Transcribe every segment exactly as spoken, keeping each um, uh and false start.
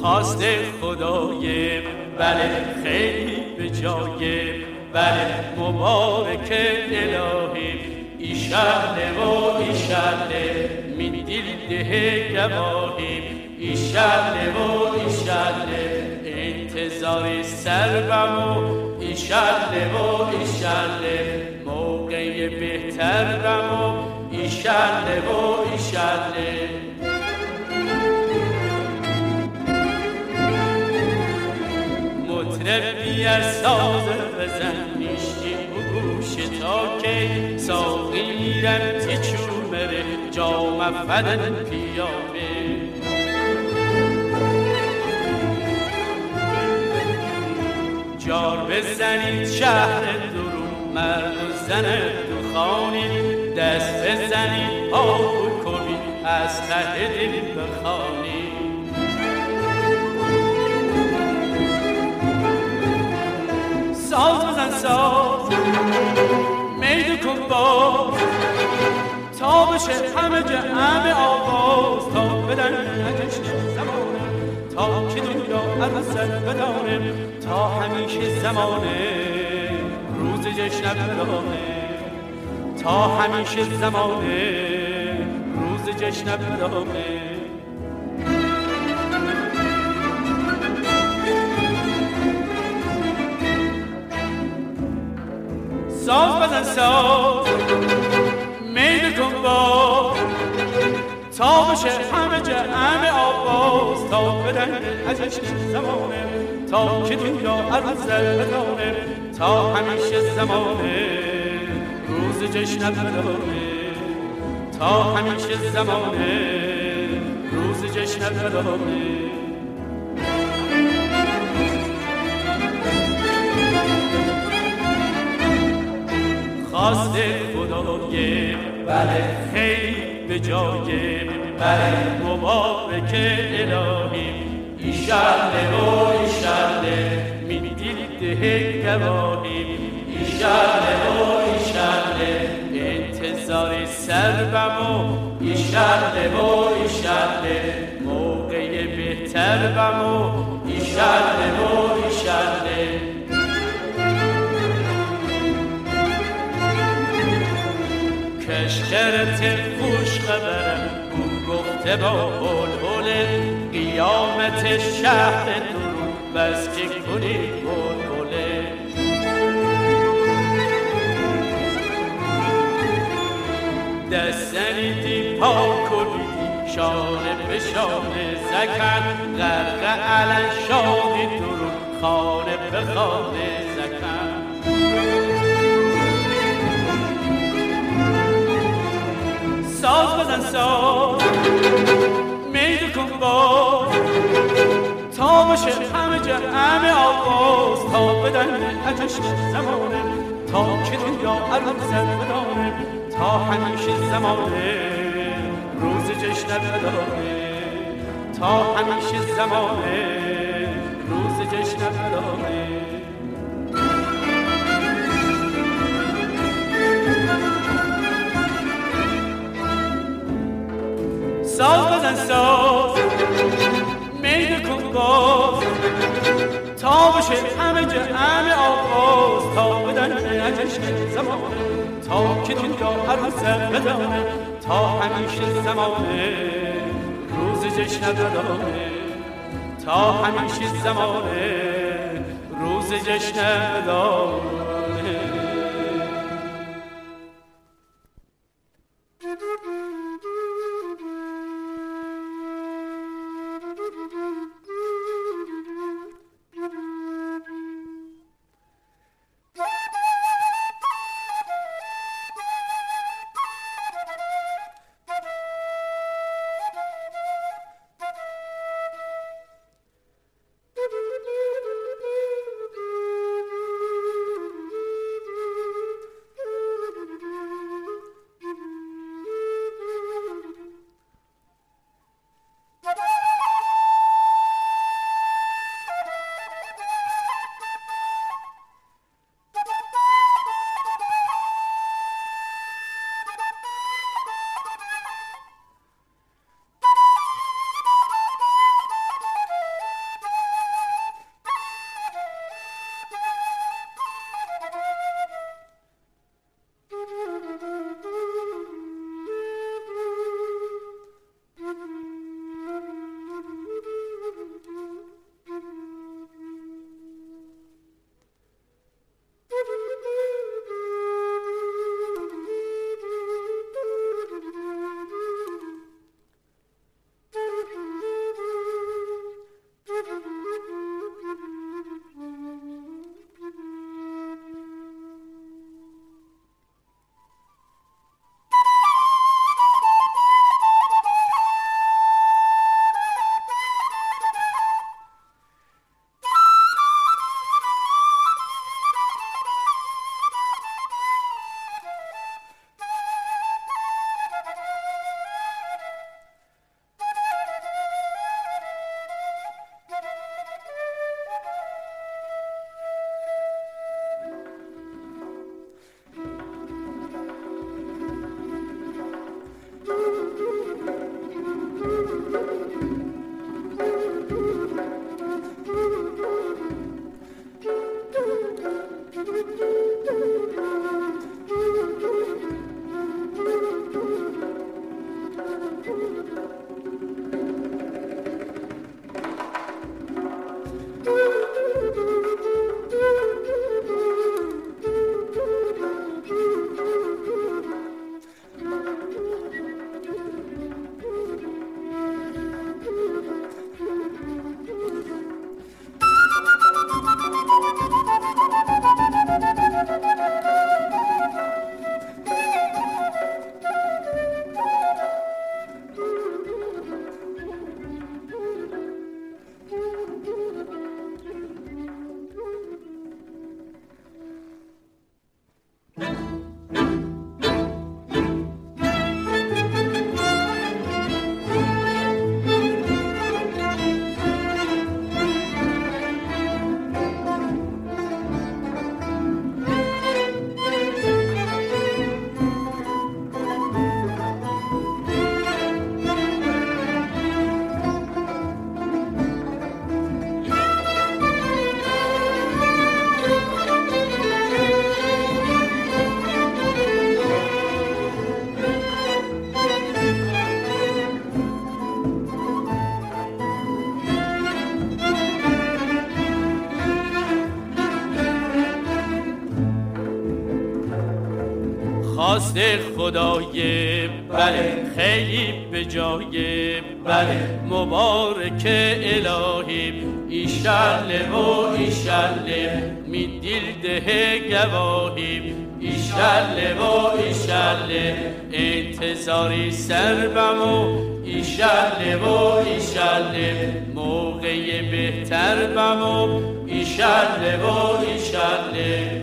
خواست خدای بله خیلی به جای بله مبارک الهی ایشله و ایشله من دل ده گواهی ایشله و ایشله انتظار سربم و ایشله و ایشله موقع بهترم و ایشله و ایشله مطرب بیار ساز بزن میشتی بگوش تا که ساقی میرم تیچو مره جام فدن پیامه جار بزنید شهر درون مرد و زن دخانید دست بزنید آب کنید از ته دل بخوانید ساز بزن ساز میدو کن باز تا بشه همه جمع آواز تا بدن نجشن زمانه تا که دنیا عروسک بدانه تا همیشه زمانه روز جشن بدانه تا همیشه زمانه روز جشن بدانه ساز بزن ساز میل کن باز تا بشه همه جمع آواز تا بدن عجشن زمانه تا که دنیا عروسک بدانه تا همیشه زمانه روز جشن بدانه تا همیشه زمانه روز جشن بدانه خواست خدای بله خیلی به جای بله مبارک الهی ایشله و ایشله من دل ده گواهی ایشله و ایشله انتظار سربم و ایشله و ایشله موقع بهترم و ایشله و ایشله کشکرت خوش خبرم او گفته با بلبله قیامت شهر درون بس که کنید بلبله دستنیدی پا کنیدی شانه به شانه زکن غرق علن شادی درون خانه به خانه زکن ساز بزن ساز میدو کن باز تا بشه همه جمع آواز تا بدن عجشن زمانه تا که دنیا عروسک بدانه تا همیشه زمانه روز جشن بدانه تا همیشه زمانه روز جشن بدانه ساز بزن ساز میل کن باز تا بشه همه جمع آواز تا بدن عجشن زمانه تا که دنیا عروسک بدانه تا همیشه زمانه روز جشن بدانه تا همیشه زمانه روز جشن بدانه خواست خدای بله خیلی به جای بله مبارک الهی ایشالله و ایشالله می دل ده گواهی ایشالله و ایشالله انتظاری سربم و ایشالله و ایشالله موقع بهتر بم و ایشالله و ایشالله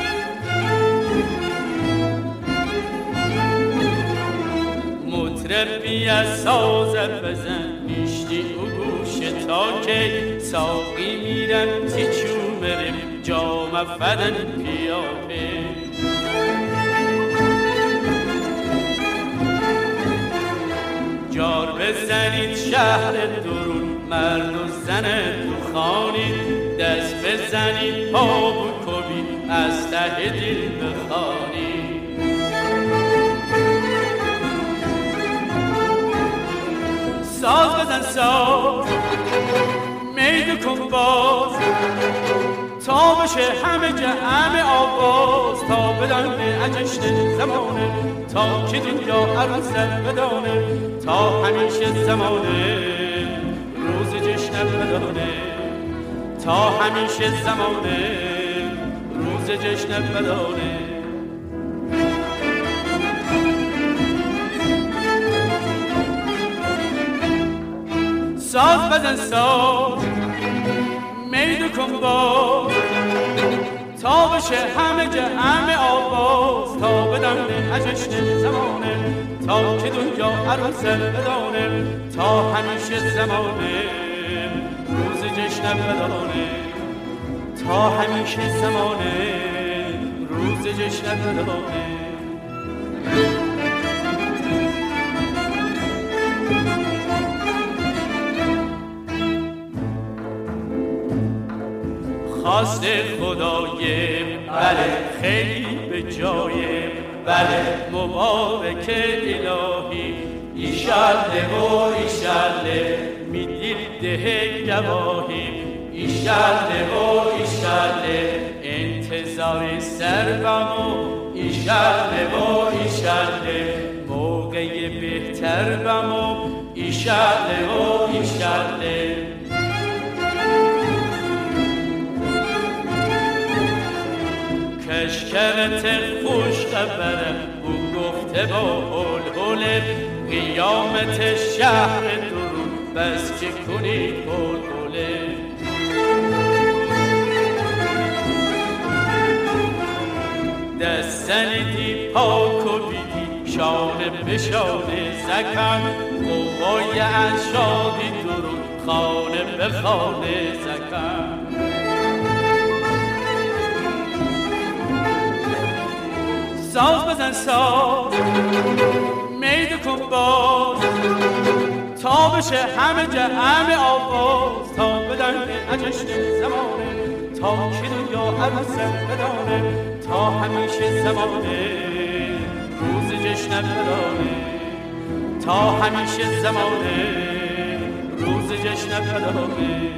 مطربی از سازت بزن میشتی او گوش تا که ساقی میرن تیچو مرم جام فدن پیاپه جار بزنید شهر درون مرد و زن تو خانید دست بزنید پا بکوبید از ته دل بخوانید ساز بزن ساز میدو کن باز تا بشه همه جمع آواز تا بدانه اجشن زمانه تا که دنیا عروس بدانه تا همیشه زمانه روز جشن بدانه تا همیشه زمانه روز جشن بدانه ساز بزن ساز میدو کن باز تا بشه همه جمع آواز تا بدانه اجشن زمانه تا که دنیا عروس بدانه تا همیشه زمانه روز جشن بدانه تا همیشه زمانه روز جشن بدانه خواست خدای بله خیلی به جای بله مبارک الهی ایشالله و ایشالله می دل ده گواهی ایشالله و ایشالله انتظار سربم و ایشالله و ایشالله موقع بهتر بم و ایشالله و ایشالله کشکرت خوش خبره او گفته با هول هوله قیامت شهر درون بس که کنید هول هوله دست زنیدی پاک و بیدی شانه به شانه زکن قوای از شادی درون خانه به خانه زکن ساز بزن ساز میدو کن باز تا بشه همه جمع آواز تا بدانه اجشن زمانه تا که دنیا عروس بدانه تا همیشه زمانه روز جشن بدانه تا همیشه زمانه روز جشن بدانه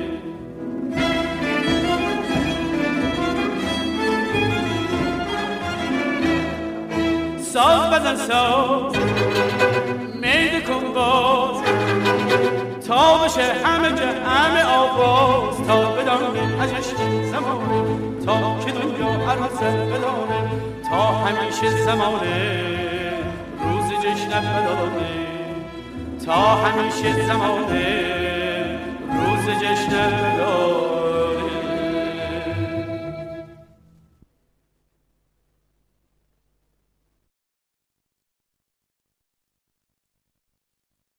ساز بزن ساز میدو کن باز تا بشه همه جمع آواز تا بدانه اجشن زمانه تا که دنیا عروس بدانه تا همیشه زمانه روز جشن بدانه تا همیشه زمانه روز جشن بدانه